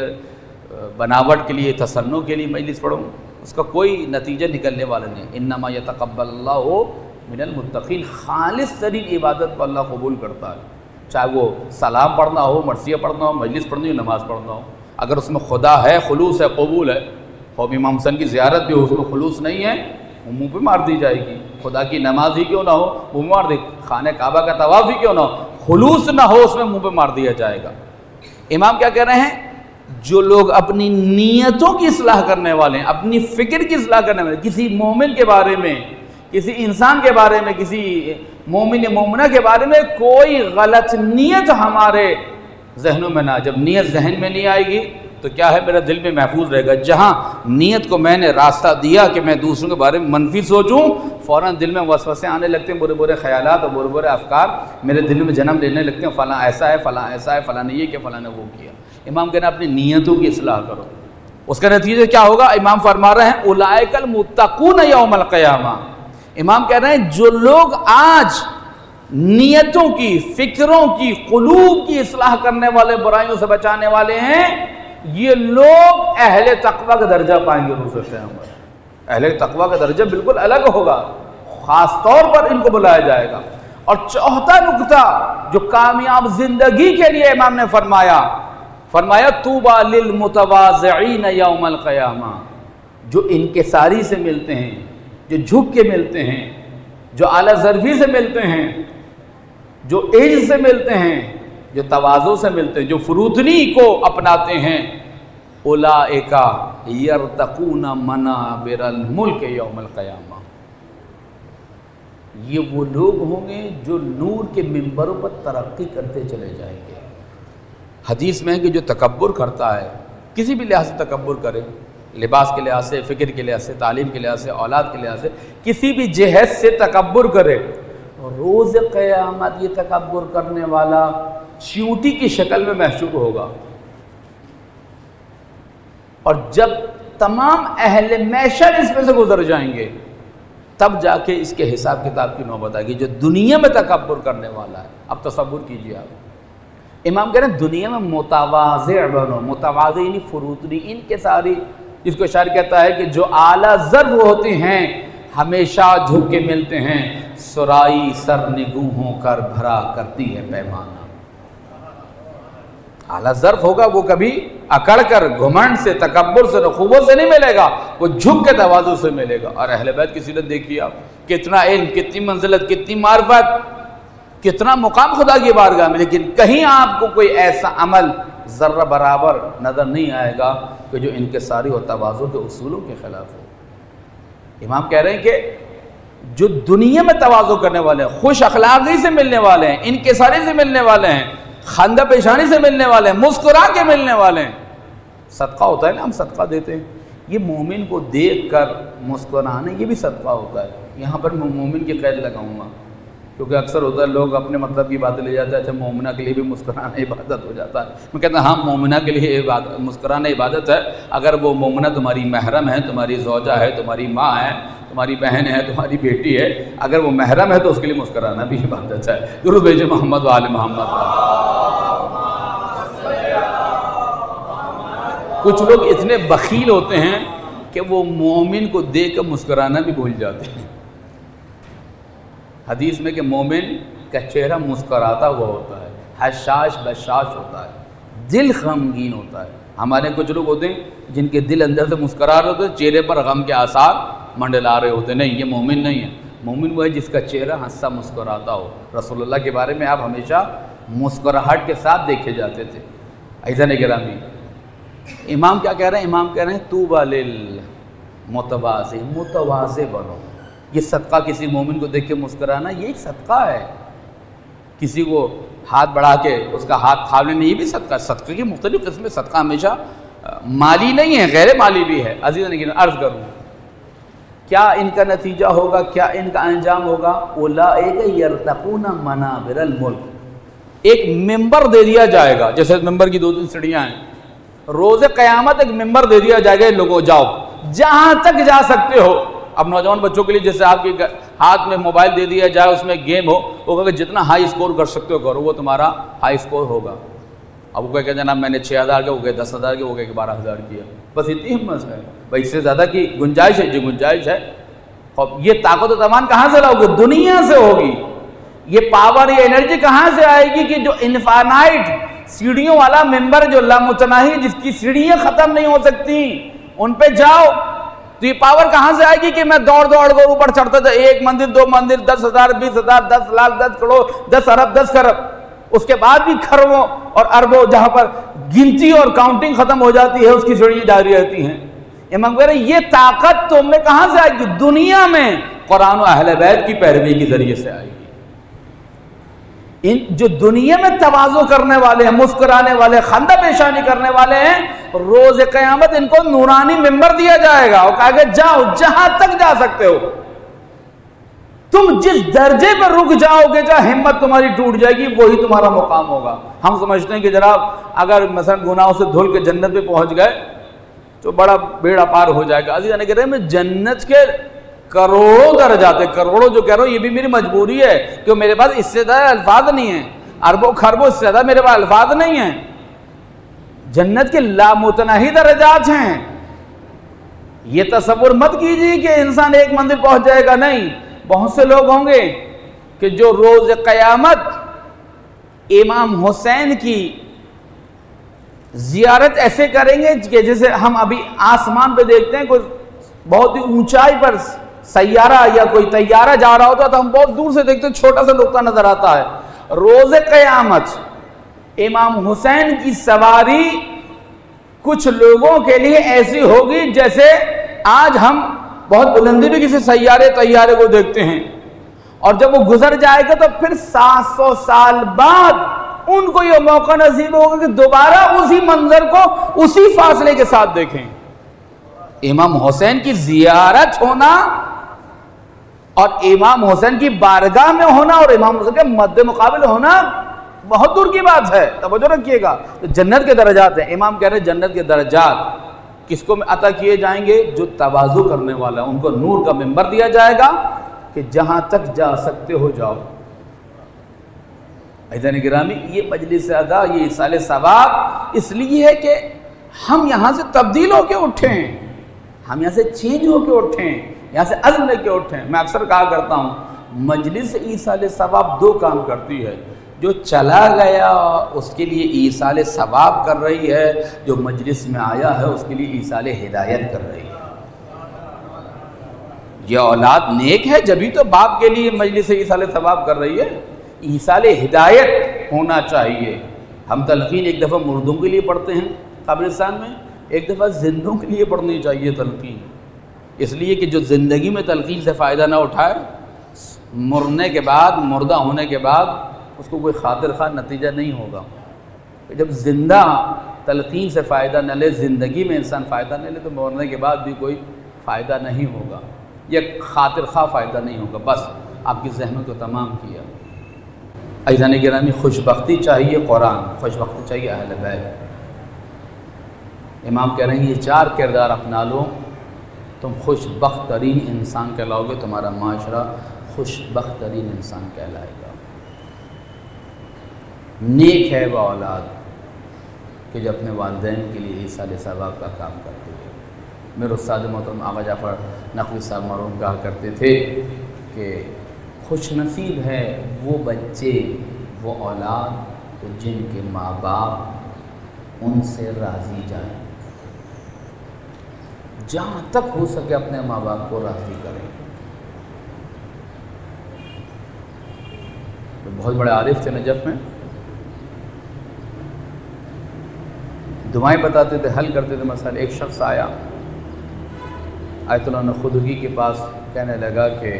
बनावट के लिए, तसन्नो के लिए मजलिस पढ़ूँ, उसका कोई नतीजा निकलने वाला नहीं। इन्नमा यतक़ब्बलुल्लाहु मिनल मुत्तक़ीन, खालिस तरीन इबादत को अल्लाह कबूल करता है, चाहे वो सलाम पढ़ना हो, मरसिया पढ़ना हो, मजलिस पढ़नी हो, नमाज़ पढ़ना हो। अगर उसमें खुदा है, खुलूस है, कबूल है, और इमाम हुसैन की ज़ियारत भी हो, उसमें खुलूस नहीं है, वो मुँह पे मार दी जाएगी। खुदा की नमाज ही क्यों ना हो, वो मार दे, खाने काबा का तवाफ़ ही क्यों ना हो, खुलूस ना हो, उसमें मुँह पे मार दिया जाएगा। इमाम क्या कह रहे हैं? जो लोग अपनी नीयतों की इस्लाह करने वाले हैं, अपनी फ़िक्र की इस्लाह करने वाले, किसी मोमिन के बारे में, किसी इंसान के बारे में, किसी मोमिन मोमिना के बारे में कोई गलत नीयत हमारे जहनों में ना, जब नीयत जहन में नहीं आएगी तो क्या है, मेरा दिल में महफूज रहेगा। जहाँ नीयत को मैंने रास्ता दिया कि मैं दूसरों के बारे में मनफी सोचूं, फ़ौरन दिल में वसवसे आने लगते हैं, बुरे बुरे ख्यालात और बुरे बुरे अफकार मेरे दिल में जन्म लेने लगते हैं, फ़लाँ ऐसा है, फ़लाँ ऐसा है, फ़लाँ ने ये किया, फ़लाँ ने वो किया। इमाम कहना अपनी नीयतों की इस्लाह करो, उसका नतीजा क्या होगा? इमाम फरमा रहे हैं उलाइकल मुत्तक़ून यौमल क़यामा। इमाम कह रहे हैं जो लोग आज नीयतों की, फ़िक्रों की, क़ुलूब की इस्लाह करने वाले, बुराइयों से बचाने वाले हैं, ये लोग अहले तक़वा का दर्जा पाएंगे रोज़े क़यामत। अहले तक़वा का दर्जा बिल्कुल अलग होगा, ख़ास तौर पर इनको बुलाया जाएगा। और चौथा नुक्ता जो कामयाब जिंदगी के लिए इमाम ने फरमाया, फरमाया तूबा लिल मुतवाज़िईन यौमल क़यामा, जो इनकिसारी से मिलते हैं, जो झुक के मिलते हैं, जो आला ज़र्फ़ी से मिलते हैं, जो इज़्ज़ से मिलते हैं, जो तवाज़ु से मिलते हैं, जो फुरूतनी को अपनाते हैं, उलाइका यरतक़ून मनाबिरल मुल्क यौमल क़यामा, ये वो लोग होंगे जो नूर के मिंबरों पर तरक्की करते चले जाएंगे। हदीस में है कि जो तकब्बुर करता है, किसी भी लिहाज से तकब्बुर करे, लिबास के लिहाज से, फ़िक्र के लिहाज से, तालीम के लिहाज से, औलाद के लिहाज से, किसी भी जहद से तकब्बुर करे, रोज़ क़यामत ये तकब्बुर करने वाला चींटी की शक्ल में महशूर होगा। और जब तमाम अहले महशर इसमें से गुजर जाएंगे तब जाके इसके हिसाब किताब की नौबत आएगी। जो दुनिया में तकब्बुर करने वाला है, अब तसव्वुर कीजिए आप, इमाम कह रहे हैं दुनिया में मुतवाज़े बनो, मुतवाज़े यानी फुरूतनी, इनके सारी, जिसको शायर कहता है कि जो आला ज़र्फ़ होती हैं हमेशा झुक के मिलते हैं, सुराई सर निगूहों कर भरा करती है पैमाना। आला ज़र्फ़ होगा वो कभी अकड़ कर, घुमंड से, तकब्बुर से, नखूबत से नहीं मिलेगा, वो झुक के तवाज़ु से मिलेगा। और अहले बैत की सीरत देखिए आप, कितना इल्म, कितनी मंजिलत, कितनी मार्फत, कितना मुकाम खुदा की बारगाह में, लेकिन कहीं आपको कोई ऐसा अमल ज़र्रा बराबर नज़र नहीं आएगा कि जो इनके सारी और तवाज़ु के उसूलों के ख़िलाफ़ हो। इमाम कह रहे हैं कि जो दुनिया में तवाज़ु करने वाले हैं, खुश अखलाक़ी से मिलने वाले हैं, इनके सारे से मिलने वाले हैं, खंदा पेशानी से मिलने वाले हैं, मुस्कुरा के मिलने वाले हैं। सदका होता है ना, हम सदका देते हैं, ये मोमिन को देख कर मुस्कुराने, ये भी सदका होता है। यहाँ पर मैं मोमिन की कैद लगाऊंगा, क्योंकि अक्सर होता है लोग अपने मतलब की बातें ले जाते हैं, अच्छा मोमिना के लिए भी मुस्कुराना इबादत हो जाता है। मैं कहता हूँ हाँ, मोमिना के लिए इबादत, मुस्कुराना इबादत है। अगर वो मोमिना तुम्हारी महरम है, तुम्हारी ज़ौजा है, तुम्हारी माँ है, तुम्हारी बहन है, तुम्हारी बेटी है, अगर वो महरम है तो उसके लिए मुस्कुराना भी इबादत है। दुरूद भेजे मोहम्मद व आले मोहम्मद। कुछ लोग इतने बखील होते हैं कि वो मोमिन को देख कर मुस्कुराना भी भूल जाते हैं। हदीस में कि मोमिन का चेहरा मुस्कुराता हुआ होता है, हशाश बशाश होता है, दिल गमगीन होता है। हमारे कुछ लोग होते हैं जिनके दिल अंदर से मुस्कुरा रहे होते हैं, चेहरे पर गम के आसार मंडला रहे होते हैं। नहीं, ये मोमिन नहीं है। मोमिन वो है जिसका चेहरा हंसा मुस्कुराता हो। रसूलुल्लाह के बारे में आप हमेशा मुस्कुराहट के साथ देखे जाते थे। ऐज़ान गिरामी, इमाम क्या कह रहे हैं? इमाम कह रहे हैं तूबा लिल मुतवाज़े, मुतवाज़े बनो। ये सदका, किसी मोमिन को देख के मुस्कुराना, ये एक सदका है। किसी को हाथ बढ़ा के उसका हाथ थाम लेना, ये भी सदका। सदक़े की मुख्तलिफ़ किस्में, सदका हमेशा माली नहीं है, गैर माली भी है। अज़ीज़ ने अर्ज़ करूँ, क्या इनका नतीजा होगा, क्या इनका अंजाम होगा? उलाइक यर्तक़ूना मनाबिरल मुल्क, एक मिंबर दे दिया जाएगा, जैसे मिंबर की दो तीन सीढ़ियाँ हैं, रोज़े क़यामत एक मिंबर दे दिया जाएगा, लोगों जाओ जहाँ तक जा सकते हो। अब नौजवान बच्चों के लिए जैसे आपके हाथ में मोबाइल दे दिया जाए, उसमें गेम हो, वो कहेगा जितना हाई स्कोर कर सकते हो करो, वो तुम्हारा हाई स्कोर होगा। अब वो कहे जनाब मैंने छः हज़ार के, वो कहे दस हज़ार के, वो कहे बारह हज़ार किया, बस इतनी हिम्मत है भाई। इससे ज़्यादा की गुंजाइश है? जी गुंजाइश है। और ये ताकत व तमान कहाँ से लाओगे? दुनिया से होगी। ये पावर, ये एनर्जी कहाँ से आएगी कि जो इनफानाइट सीढ़ियों वाला मेंबर, जो लामुतनाही, जिसकी सीढ़ियाँ ख़त्म नहीं हो सकती, उन पे जाओ तो ये पावर कहाँ से आएगी कि मैं दौड़ दौड़ कर ऊपर चढ़ता था, एक मंदिर, दो मंदिर, दस हजार, बीस हजार, दस लाख, दस करोड़, दस अरब, दस खरब, उसके बाद भी खरबों और अरबों, जहां पर गिनती और काउंटिंग खत्म हो जाती है, उसकी सीढ़ियाँ जारी रहती हैं। इमाम कह रहे ये ताकत तुम में कहाँ से आएगी? दुनिया में कुरान और अहले बैत की पैरवी के जरिए से आएगी। इन जो दुनिया में तवाज़ु करने वाले हैं, मुस्कुराने वाले, खंदा पेशानी करने वाले हैं, रोज़ क़यामत इनको नूरानी मिंबर दिया जाएगा और कहा जाओ जहां तक जा सकते हो। तुम जिस दर्जे पर रुक जाओगे, जहां हिम्मत तुम्हारी टूट जाएगी, वही तुम्हारा मुकाम होगा। हम समझते हैं कि जनाब अगर मसलन गुनाहों से धुल के जन्नत पे पहुंच गए तो बड़ा बेड़ा पार हो जाएगा। अजीज़ ने कह रहे हैं जन्नत के करोड़ों दर्जात है, करोड़ों जो कह रहा हूँ, ये भी मेरी मजबूरी है कि मेरे पास इससे ज़्यादा अल्फाज नहीं है, अरबों खरबों इससे ज़्यादा मेरे पास अल्फाज नहीं है। जन्नत के लामुतनाही दर्जात हैं। ये तसव्वुर मत कीजिए कि इंसान एक मंजिल पहुंच जाएगा, नहीं। बहुत से लोग होंगे कि जो रोज़ क़यामत इमाम हुसैन की जियारत ऐसे करेंगे कि जैसे हम अभी आसमान पे देखते हैं, कोई बहुत ही ऊंचाई पर सैयारा या कोई तैयारा जा रहा होता तो हम बहुत दूर से देखते हैं, छोटा सा नुक्ता नजर आता है। रोज़े क़यामत इमाम हुसैन की सवारी कुछ लोगों के लिए ऐसी होगी जैसे आज हम बहुत बुलंदी में किसी सैयारे तैयारे को देखते हैं, और जब वो गुजर जाएगा तो फिर सात सौ साल बाद उनको ये मौका नसीब होगा कि दोबारा उसी मंजर को उसी फासले के साथ देखें। इमाम हुसैन की जियारत होना और इमाम हुसैन की बारगाह में होना और इमाम हुसैन के मद्दे मुकाबिल होना बहुत दूर की बात है। तवज्जो रखिएगा। तो जन्नत के दर्जात हैं। इमाम कह रहे हैं जन्नत के दर्जात किसको अता किए जाएंगे? जो तवाज़ु करने वाला है, उनको नूर का मिंबर दिया जाएगा कि जहां तक जा सकते हो जाओ। ऐज़ान गिरामी, ये मजलिस अदा, ये इसाले सवाब इसलिए है कि हम यहाँ से तब्दील होके उठें, हम यहाँ से चेंज होके उठें, यहाँ से अज़्म लेके उठें। मैं अक्सर कहा करता हूँ मजलिस ईसाले सवाब दो काम करती है। जो चला गया उसके लिए ईसाले सवाब कर रही है, जो मजलिस में आया है उसके लिए ईसाले हिदायत कर रही है। ये औलाद नेक है जभी तो बाप के लिए मजलिस ईसाले सवाब कर रही है। ईसाले हिदायत होना चाहिए। हम तलकीन एक दफ़ा मुर्दों के लिए पढ़ते हैं कब्रिस्तान में, एक दफ़ा जिंदों के लिए पढ़नी चाहिए तलकीन, इसलिए कि जो ज़िंदगी में तलकीन से फ़ायदा ना उठाए, मरने के बाद, मुर्दा होने के बाद उसको कोई खातिर खा नतीजा नहीं होगा। जब ज़िंदा तलकीन से फ़ायदा न ले, ज़िंदगी में इंसान फ़ायदा न ले, तो मरने के बाद भी कोई फ़ायदा नहीं होगा, या खातिर खा फ़ायदा नहीं होगा। बस आपकी ज़हमत को तमाम किया। ऐज़ान गिरामी, खुशबख्ती चाहिए कुरान, खुशबख्ती चाहिए अहले बैत। इमाम कह रहे हैं ये चार किरदार अपना लो, तुम खुशबख्त तरीन इंसान कहलाओगे, तुम्हारा माशरा खुशबख्त तरीन इंसान कहलाएगा। नेक है वह औलाद कि जो अपने वालिदैन के लिए ईसाले सवाब का काम करते हैं। मेरे उस्ताद मोहतरम आगा जाफ़र नक़वी साहब मरहूम कहा करते थे कि खुशनसीब है वो बच्चे, वो औलाद तो जिनके माँ बाप उनसे राज़ी जाएं। जहाँ तक हो सके अपने माँ बाप को राज़ी करें। तो बहुत बड़े आरिफ थे नजफ़ में, दुआएं बताते थे, हल करते थे मसाले। एक शख्स आया आयतुल्लाह नखुदगी के पास, कहने लगा कि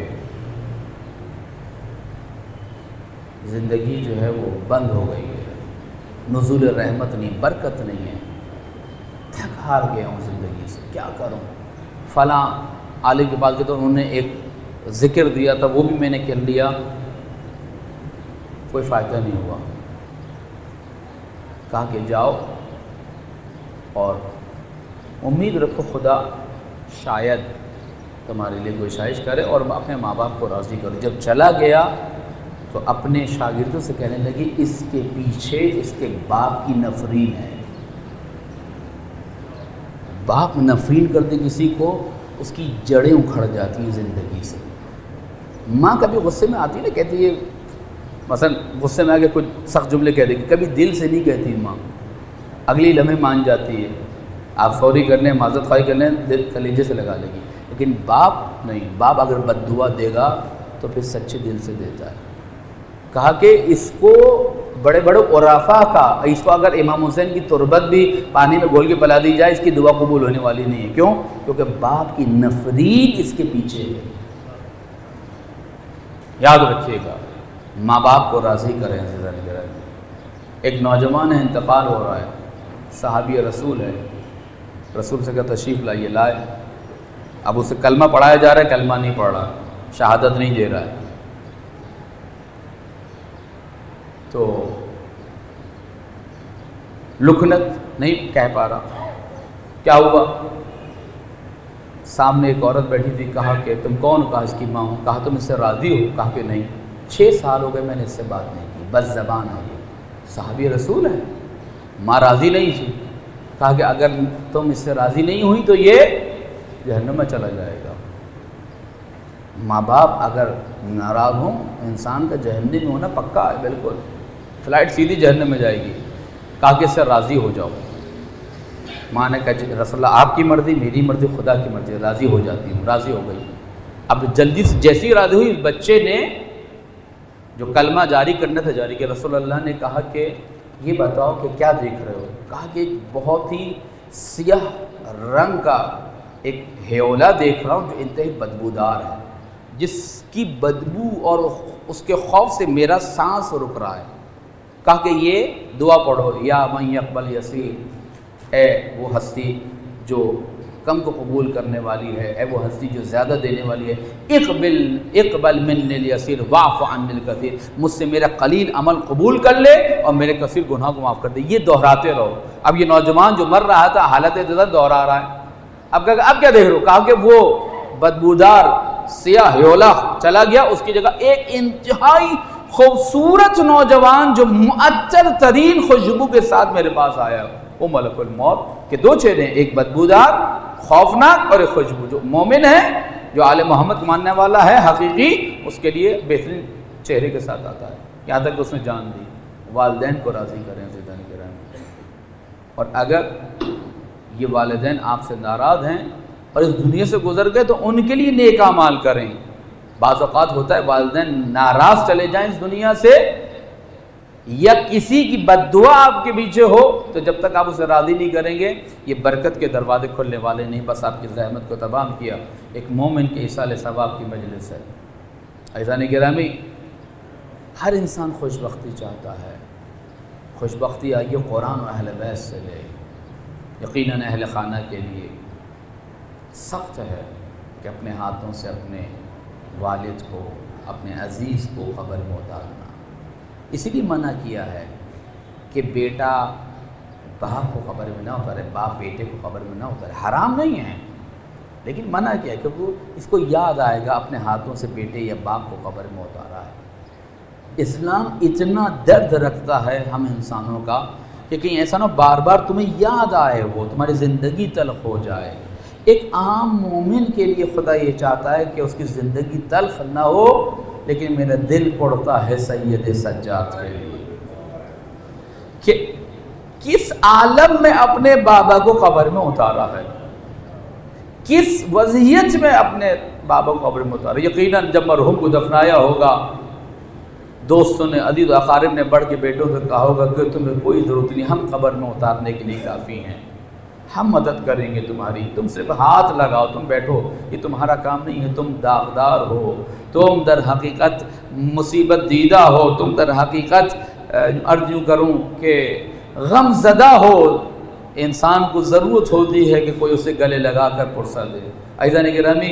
ज़िंदगी जो है वो बंद हो गई है, नुज़ूल रहमत नहीं, बरकत नहीं है, थक हार गया हूँ ज़िंदगी से, क्या करूँ। फ़लाँ आलिम के पास गए तो उन्होंने एक ज़िक्र दिया था, वो भी मैंने कर लिया, कोई फ़ायदा नहीं हुआ। कहा कि जाओ और उम्मीद रखो खुदा शायद तुम्हारे लिए कोई साजिश करे और अपने माँ बाप को राज़ी करो। जब चला गया तो अपने शागिर्दों से कहने लगी इसके पीछे इसके बाप की नफरीन है। बाप नफरीन कर दे किसी को, उसकी जड़ें उखड़ जाती हैं ज़िंदगी से। माँ कभी गुस्से में आती है ना, कहती है मसलन गुस्से में आके कुछ सख्त जुमले कह देगी, कभी दिल से नहीं कहती माँ, अगली लम्हे मान जाती है। आप सॉरी करने, माज़रत ख्वाही करने, दिल कलेजे से लगा लेगी। लेकिन बाप नहीं, बाप अगर बद्दुआ देगा तो फिर सच्चे दिल से देता है। कहा कि इसको बड़े बड़े उराफा का, इसको अगर इमाम हुसैन की तुरबत भी पानी में घोल के पिला दी जाए, इसकी दुआ कबूल होने वाली नहीं है। क्यों? क्योंकि बाप की नफरीन इसके पीछे है। याद रखिएगा, माँ बाप को राज़ी करें। एक नौजवान है, इंतकाल हो रहा है, सहाबी रसूल है, रसूल से क्या तशरीफ़ लाइए, लाए। अब उसे कलमा पढ़ाया जा रहा है, कलमा नहीं पढ़ रहा, शहादत नहीं दे रहा है। तो लुकनत नहीं कह पा रहा। क्या हुआ? सामने एक औरत बैठी थी, कहा कि तुम कौन? कहा इसकी माँ हूँ। कहा तुम इससे राज़ी हो? कहा कि नहीं, छः साल हो गए मैंने इससे बात नहीं की, बस ज़बान है ये। सहाबी रसूल है, माँ राज़ी नहीं थी। कहा कि अगर तुम इससे राज़ी नहीं हुई तो ये जहन्नम में चला जाएगा। माँ बाप अगर नाराज़ हों, इंसान का जहन्नम में होना पक्का है, बिल्कुल फ़्लाइट सीधी जहन्नम में जाएगी। कहा कि इससे राज़ी हो जाओ। माँ ने कहा रसूलल्लाह आपकी मर्ज़ी, मेरी मर्ज़ी, खुदा की मर्ज़ी, राज़ी हो जाती हूँ। राज़ी हो गई। अब जल्दी से जैसी राज़ी हुई, बच्चे ने जो कलमा जारी करना था जारी किया। रसूलल्लाह ने कहा कि ये बताओ कि क्या देख रहे हो? कहा कि एक बहुत ही सियाह रंग का एक हेओला देख रहा हूँ जो इंतहाई बदबूदार है, जिसकी बदबू और उसके खौफ से मेरा सांस रुक रहा है। कहा कि ये दुआ पढ़ो, या मन यक़बल यसीर, ए वो हस्ती जो कम को कबूल करने वाली है, ए वो हस्ती जो ज़्यादा देने वाली है। इक़बिल इक़बल मिन्निल यसीर वाफ़ अन्निल कसीर, मुझसे मेरा कलील अमल कबूल कर ले और मेरे कसीर गुनाह को माफ़ कर दे। ये दोहराते रहो। अब ये नौजवान जो मर रहा था हालत ज़्यादा दोहरा रहा है। अब क्या अब क्या देख रहे हो? कहा कि वो बदबूदार सियाह ह्योला चला गया, उसकी जगह एक इंतहाई खूबसूरत नौजवान जो मुअत्तर तरीन खुशबू के साथ मेरे पास आया, वो मलकुल मौत के दो चेहरे, एक बदबूदार खौफनाक और एक खुशबू। जो मोमिन है, जो आले मोहम्मद को मानने वाला है हकीकी, उसके लिए बेहतरीन चेहरे के साथ आता है, यहाँ तक उसने जान दी। वालिदैन को राज़ी करें ज़िंदगी के रहम। और अगर ये वालिदैन आपसे नाराज़ हैं और इस दुनिया से गुजर गए तो उनके लिए नेक अमाल करें। बाज़ औक़ात होता है वालिदैन नाराज़ चले जाएं इस दुनिया से, या किसी की बद्दुआ आपके पीछे हो, तो जब तक आप उसे राज़ी नहीं करेंगे ये बरकत के दरवाजे खुलने वाले नहीं, बस आपकी ज़हमत को तबाह किया। एक मोमिन के इसाले सवाब की मजलिस है। अज़ीज़ान गिरामी, हर इंसान खुशबख्ती चाहता है। खुशबख्ती आइए कुरान और अहले बैत से ले। यकीनन अहले खाना के लिए सख्त है कि अपने हाथों से अपने वालिद को, अपने अज़ीज़ को कब्र में उतारना। इसीलिए मना किया है कि बेटा बाप को कब्र में ना उतारे, बाप बेटे को कब्र में ना उतारे। हराम नहीं है, लेकिन मना किया है कि वो इसको याद आएगा अपने हाथों से बेटे या बाप को कब्र में उतारा है। इस्लाम इतना दर्द रखता है हम इंसानों का कि कहीं ऐसा ना बार बार तुम्हें याद आए, वो तुम्हारी ज़िंदगी तल्ख हो जाए। एक आम मोमिन के लिए खुदा ये चाहता है कि उसकी ज़िंदगी तल्ख ना हो, लेकिन मेरा दिल पड़ता है सैयद सज्जाद के लिए कि किस आलम में अपने बाबा को कब्र में उतारा है, किस वज़ियत में अपने बाबा को कब्र में उतारा। यकीनन जब मरहूम को दफनाया होगा, दोस्तों ने, अदीद अकारिब ने बढ़ के बेटों से कहा होगा कि तुम्हें कोई ज़रूरत नहीं, हम कब्र में उतारने के लिए काफ़ी हैं, हम मदद करेंगे तुम्हारी, तुम सिर्फ हाथ लगाओ, तुम बैठो, ये तुम्हारा काम नहीं है, तुम दागदार हो, तुम दर हकीकत मुसीबत दीदा हो, तुम दर हकीकत अर्ज़ यूँ करूँ कि गमज़दा हो। इंसान को ज़रूरत होती है कि कोई उसे गले लगा कर पुरसा दे। अज़ीज़ान गिरामी,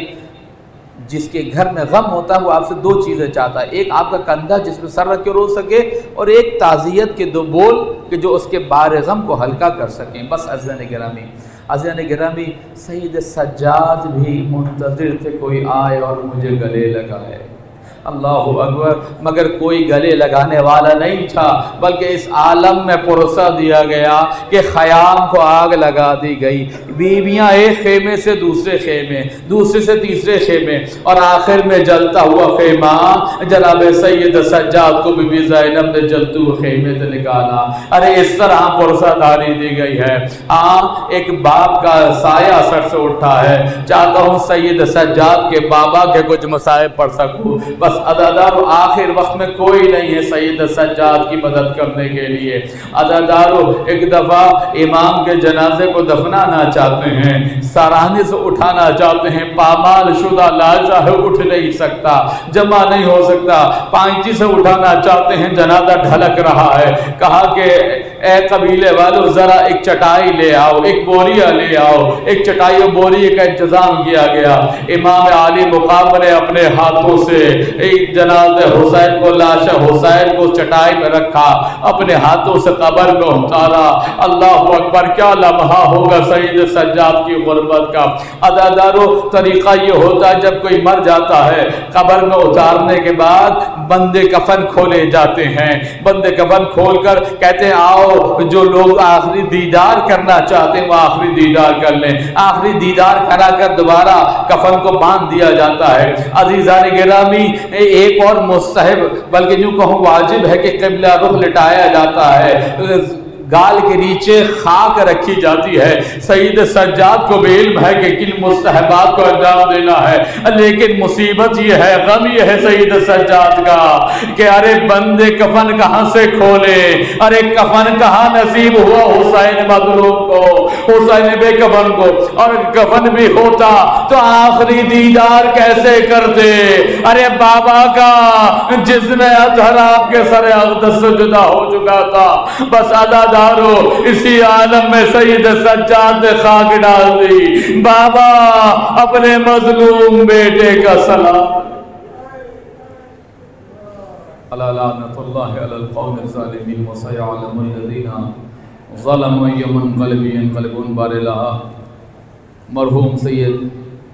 जिसके घर में गम होता है वो आपसे दो चीज़ें चाहता है, एक आपका कंधा जिसमें सर रख के रो सके, और एक ताज़ियत के दो बोल कि जो उसके बार गम को हल्का कर सकें। बस अज़ीज़ान गिरामी, अज़ीज़ान गिरामी, सैयद सज्जाद भी मुंतज़िर थे कोई आए और मुझे गले लगाए। अल्लाहु अकबर। मगर कोई गले लगाने वाला नहीं था, बल्कि इस आलम में पुरसा दिया गया कि ख़याम को आग लगा दी गई। बीवियाँ एक खेमे से दूसरे खेमे, दूसरे से तीसरे खेमे, और आखिर में जलता हुआ खेमा जनाब सैयद सज्जाद को बीबी ज़ैनब ने जलते हुए खेमे से निकाला। अरे इस तरह पुरसादारी दी गई है। हाँ, एक बाप का साया सर से उठा है। चाहता हूँ सैयद सज्जाद के बाबा के कुछ मसाइब पढ़ सकूँ। बस अदादारो, आखिर वक्त में कोई नहीं है सैयद सज्जाद की मदद करने के लिए। अदादारो, एक दफ़ा इमाम के जनाजे को दफनाना चाहते हैं, सराहने से उठाना चाहते हैं, पामाल शुदा लाजा है, उठ नहीं सकता, जमा नहीं हो सकता, पांची से उठाना चाहते हैं, जनाजा ढलक रहा है। कहा कि ए कबीले वालों, ज़रा एक चटाई ले आओ, एक बोरिया ले आओ। एक चटाई और बोरिए का इंतज़ाम किया गया। इमाम आली मुकाम ने अपने हाथों से एक जनाज़े हुसैन को, लाशा हुसैन को चटाई में रखा, अपने हाथों से कब्र में उतारा। अल्लाह अकबर, क्या लम्हा होगा सैयद सज्जाद की गुर्बत का। अदादारो, तरीका ये होता है जब कोई मर जाता है, कब्र में उतारने के बाद बंदे कफन खोले जाते हैं। बंदे कफन खोलकर कहते हैं आओ, जो लोग आखिरी दीदार करना चाहते हैं वो आखिरी दीदार कर लें। आखिरी दीदार करा कर दोबारा कफन को बांध दिया जाता है। अज़ीज़ान गिरामी, एक और मुस्तहब, बल्कि यूँ कहूँ वाजिब है कि क़िबला रुख लिटाया जाता है, गाल के नीचे खाक रखी जाती है। सईद सज्जाद को भी इल्म है कि किन मुस्तहबात को अंजाम देना है, लेकिन मुसीबत ये है, गम ये है सईद सज्जाद का कि अरे बंदे कफन कहाँ से खोले, अरे कफन कहाँ नसीब हुआ हुसैन मज़लूम को, हुसैन बेकफन को, और कफन भी होता तो आखिरी दीदार कैसे करते। अरे बाबा का जिसमें अतहर आपके सर अक़दस से जुदा हो चुका था, बस अदा यारो इसी आलम में सईद सज्जाद ने खाक डाल दी। बाबा अपने मजलूम बेटे का सलाम। अला लानतुल्लाहि अलल कौमिज़ ज़ालिमीन व सयअलमुल लज़ीना ज़लमू अय्युम मुनक़लिबिन यनक़लिबून। बारिला मरहूम सैयद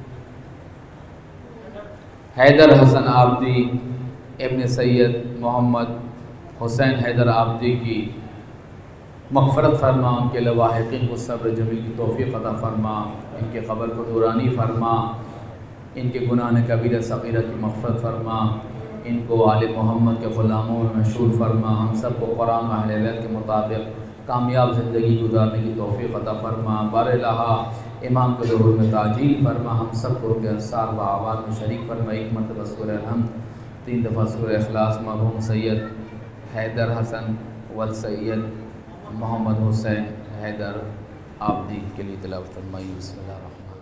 हैदर हसन आबदी इब्न सैयद मोहम्मद हुसैन हैदर आबदी की मग़फ़रत फरमा, उनके लवाहिक़ीन को सब्र जमील की तौफ़ीक़ अता फरमा, इनके क़ब्र को नूरानी फरमा, इनके गुनाह कबीरा सग़ीरा की मग़फ़रत फरमा, इनको आले मोहम्मद के ग़ुलामों में मशहूर फरमा। हम सब को कुरान व अहले बैत के मुताबिक कामयाब ज़िंदगी गुजारने की तौफ़ीक़ अता फरमा। बारहा इमाम के ज़हूर में ताजील फरमा, हम सब को उनके अंसार व आवाज़ में शरीक फरमा। एक मरतबा सूरह अल-हम्द, तीन दफ़ा सूरह इख़लास। मरहूम सैयद हैदर हसन वल सैयद मोहम्मद हुसैन हैदर आबदी के लिए तिलावत फरमाइए। बिस्मिल्लाह।